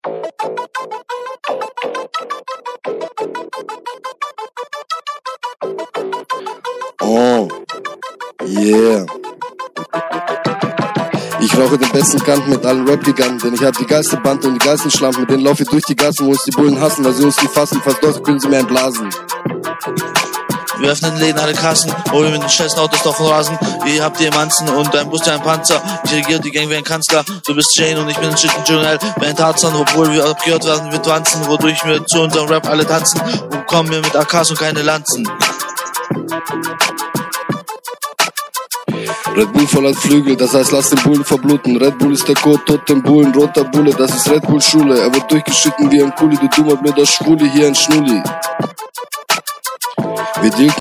Oh, yeah. Ich rauche den besten Kant mit allen Rap-Giganten, denn ich hab die geilste Band und die geilsten Schlampen. Mit denen laufe ich durch die Gassen, wo uns die Bullen hassen, weil sie uns nicht fassen. Fast dort können sie mir einblasen. Wir öffnen Läden, alle Kassen, wo wir mit den schnellsten Autos davon rasen. Ihr habt Diamanten und dein Bus ist ein Panzer. Ich regiere die Gang wie ein Kanzler. Du bist Jane und ich bin ein Shit Dschungel. Wir ein Tarzan, obwohl wir abgehört werden, wir tanzen. Wodurch wir zu unserem Rap alle tanzen. Und kommen wir mit AKs und keine Lanzen. Red Bull voll als Flügel, das heißt lass den Bullen verbluten. Red Bull ist der Code, tot den Bullen, roter Bulle, das ist Red Bull Schule. Er wird durchgeschnitten wie ein Kuli, du dummer blöder Schwuli, hier ein Schnulli. Wir dealen